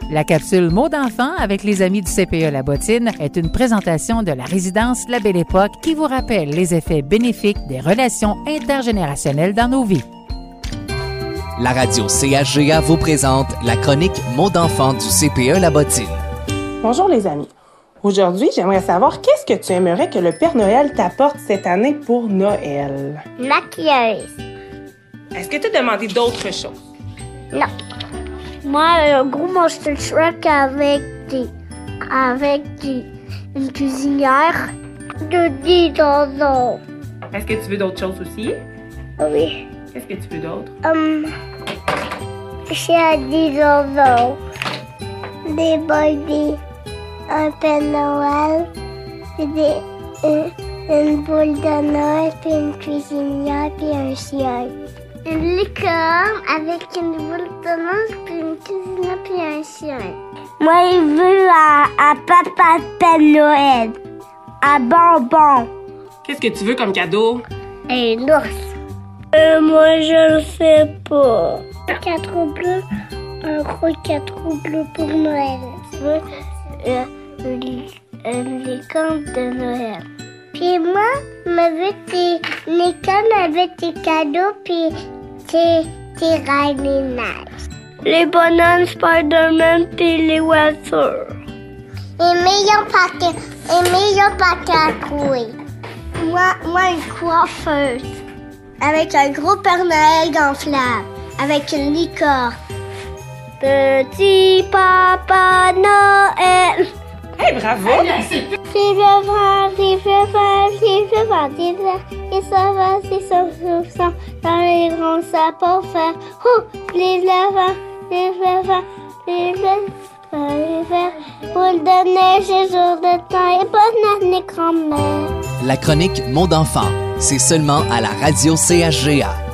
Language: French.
La capsule Mots d'enfant avec les amis du CPE La Bottine est une présentation de la résidence La Belle Époque qui vous rappelle les effets bénéfiques des relations intergénérationnelles dans nos vies. La radio CHGA vous présente la chronique Mots d'enfant du CPE La Bottine. Bonjour les amis. Aujourd'hui, j'aimerais savoir qu'est-ce que tu aimerais que le Père Noël t'apporte cette année pour Noël? Maquilleuse. Est-ce que tu as demandé d'autres choses? Non. Moi, un gros monster truck avec une cuisinière, de dinosaures. Est-ce que tu veux d'autres choses aussi? Oui. Qu'est-ce que tu veux d'autre? J'ai un dinosaure, des bébés, un Père Noël, une boule de Noël, puis une cuisinière, puis un chien. Une licorne avec une boule de Noël, puis une cuisinière, puis un chien. Moi, je veux un papa Père Noël, un bonbon. Qu'est-ce que tu veux comme cadeau? Un ours. Moi, je le sais pas. 4 roues bleues, un gros 4 roues bleues pour Noël. Je veux une licorne de Noël. Puis moi, je veux tes licornes avec tes cadeaux, puis tes reines et neiges. Les bananes, Spider-Man, puis les voitures. Les meilleurs paquets à courir. Moi, une coiffeuse. Avec un gros Père Noël gonflable. Avec une licorne. Petit Papa Noël. Hey, bravo! Dans les grands sapins faire les levants, boule de neige et jour de temps et bonne année grand-mère. La chronique Mots d'enfant, c'est seulement à la radio CHGA.